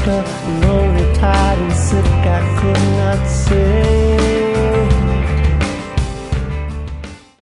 the lonely tide and sick I could not say.